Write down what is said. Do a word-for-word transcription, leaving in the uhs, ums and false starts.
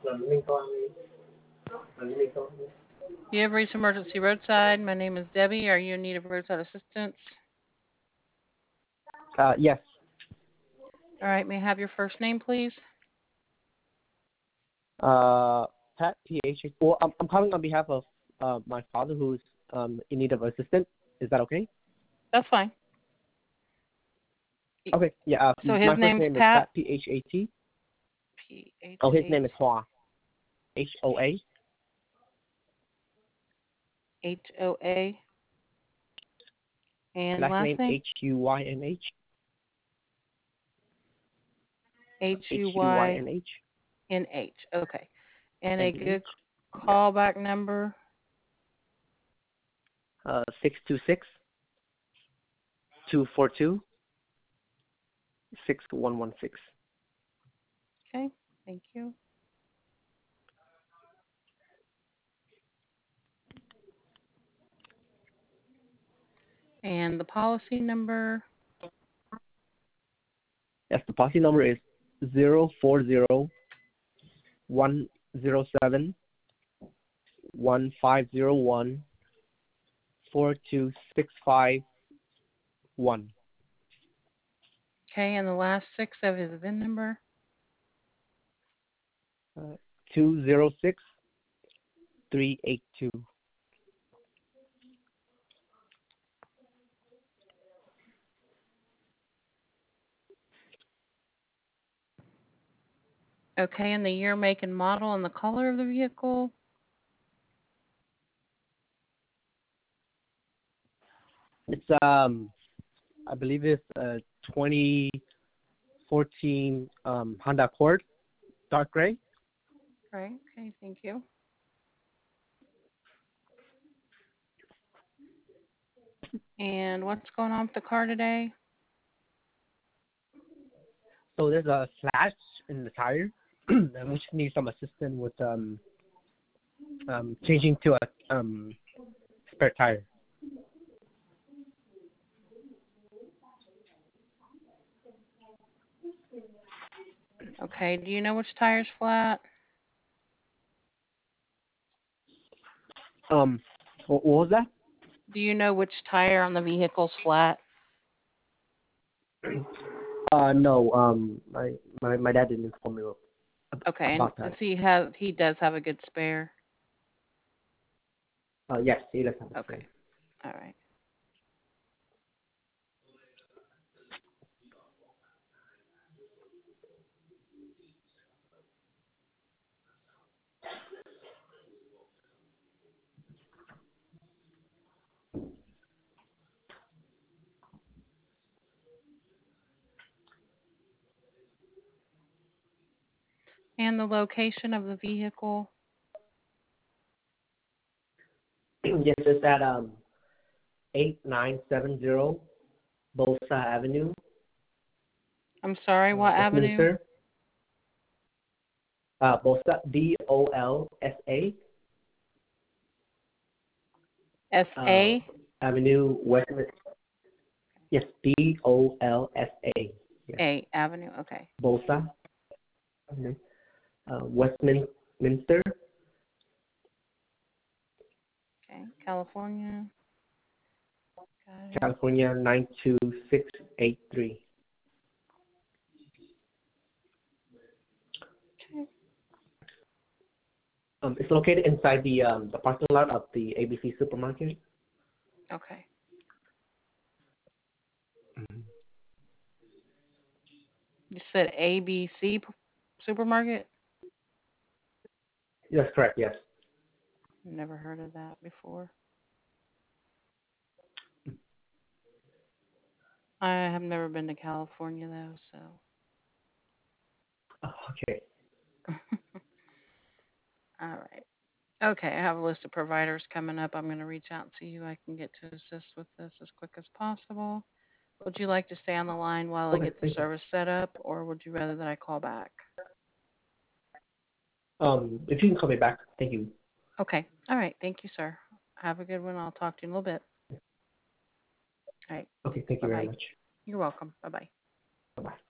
You have reached emergency roadside. My name is Debbie. Are you in need of roadside assistance? Uh, yes. All right. May I have your first name, please? Uh, Pat P H. Well, I'm, I'm calling on behalf of uh, my father who's um, in need of assistance. Is that okay? That's fine. Okay. Yeah. Uh, So his my first name's name is Pat. Pat P H A T. P H Oh, his A name is Hua. H O A. H O A. And Last last name name? H U Y N H. H H U U Y Y N H. N H. Okay. And a N H. good callback number? Uh, six two six two four two six one one six. Okay. Thank you. And the policy number? Yes, the policy number is zero four zero one zero seven one five zero one four two six five one. Okay. And the last six of his V I N number? Uh, two zero six three eight two. Okay. And the year, make, and model and the color of the vehicle? It's um, I believe it's a twenty fourteen um Honda Accord, dark gray. Right. Okay. Thank you. And what's going on with the car today? So there's a slash in the tire, and we just need some assistance with um um changing to a um spare tire. Okay. Do you know which tire's flat? Um, what, what was that? Do you know which tire on the vehicle's flat? Uh, no. Um, my my my dad didn't inform me Okay. And about does that. he have? He does have a good spare. Uh, yes, he does have a Okay. spare. All right. And the location of the vehicle? Yes, it's at um eight nine seven zero Bolsa Avenue, I'm sorry, uh, what avenue? Westminster. Uh, Bolsa, D O L S A. S Uh, A? Avenue, Westminster. Yes, D O L S A. Yes, A Avenue, okay. Bolsa. Mhm. Uh, Westminster. Okay. California. Got it. California nine two six eight three. Okay. Um, it's located inside the um the parking lot of the A B C supermarket. Okay. Mhm. You said A B C p- supermarket? That's correct. Yes. Never heard of that before. I have never been to California though, Oh, okay. so. All right. Okay, I have a list of providers coming up. I'm going to reach out and see who I can get to assist with this as quick as possible. Would you like to stay on the line while I Okay. get the Thank you. service set up, or would you rather that I call back? Um, if you can call me back, thank you. Okay. All right. Thank you, sir. Have a good one. I'll talk to you in a little bit. All right. Okay. Thank you very Bye-bye. much. You're welcome. Bye-bye. Bye bye.